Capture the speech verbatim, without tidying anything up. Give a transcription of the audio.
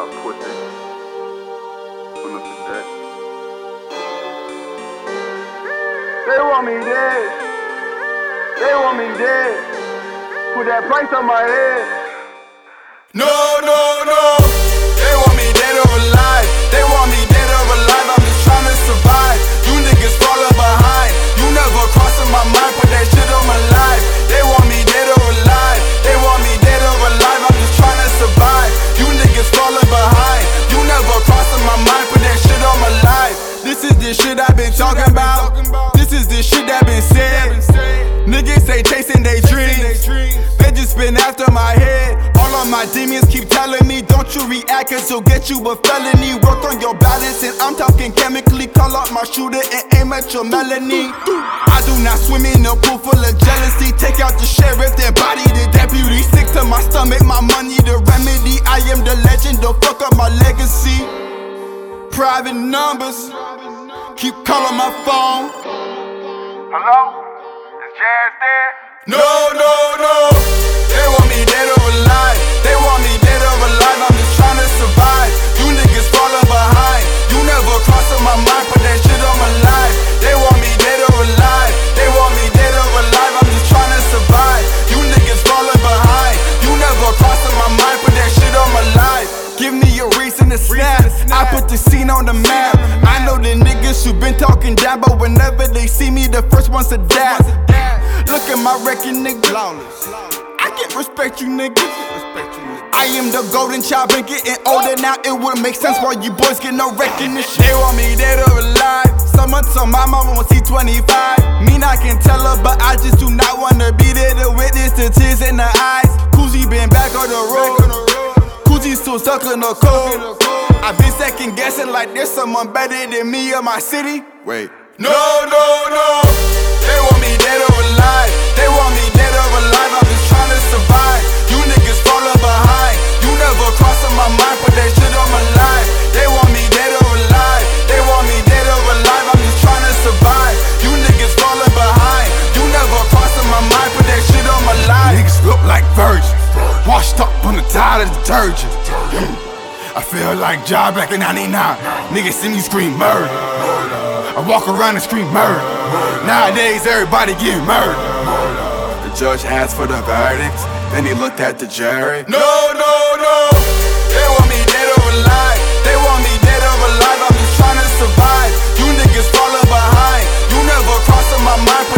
about pussy. On the today. They want me dead. They want me dead. Put that price on my head. No, no, no. They want me dead or alive. They want me dead or alive. I'm just trying to survive. You niggas falling behind. You never crossing my mind. Put that shit on my life. They want me dead or alive. They want me dead or alive. I'm just trying to survive. You niggas falling behind. You never crossing my mind. Put that shit on my life. This is the shit I've been talking about. This is the shit that been said. Niggas say chasing they dreams. They just been after my head. All of my demons keep telling me, don't you react, cause you'll get you a felony. Work on your balance, and I'm talking chemically. Call out my shooter and aim at your melanin. I do not swim in a pool full of jealousy. Take out the sheriff, then body the deputy. Sick to my stomach, my money the remedy. I am the legend, don't fuck up my legacy. Private numbers, keep calling my phone. Hello? Is Jazz there? No, no, no. They want me dead or alive. They want me dead or alive. I'm just trying to survive. You niggas falling behind. You never crossing my mind. Put that shit on my life. They want me dead or alive. They want me dead or alive. I'm just trying to survive. You niggas falling behind. You never crossing my mind. Put that shit on my life. Give me a reason to snap. I put the scene on the map. I know the niggas who been talking down, but whenever they see me, the first ones to dab. Look at my record, nigga. I can't respect you, nigga. I am the golden child, been getting older now. It wouldn't make sense why you boys get no recognition. They want me dead or alive. Someone told my mama on C twenty-five. Mean I can tell her, but I just do not wanna be there to witness the tears in the eyes. Kuzi been back on the road. Kuzi still stuck in the cold. I've been second guessing like there's someone better than me in my city. Wait. No, no, no. They want me dead or alive. They want me dead or alive. I'm just trying to survive. You niggas falling behind. You never crossing my mind. Put that shit on my life. They want me dead or alive. They want me dead or alive. I'm just trying to survive. You niggas falling behind. You never crossing my mind. Put that shit on my life. Niggas look like virgins, washed up on the tide of detergent. I feel like Ja back in ninety-nine. Niggas see me scream murder. I walk around and scream murder. Nowadays everybody getting murdered. The judge asked for the verdicts, then he looked at the jury. No, no, no. They want me dead or alive. They want me dead or alive. I'm just trying to survive. You niggas falling behind. You never crossing my mind.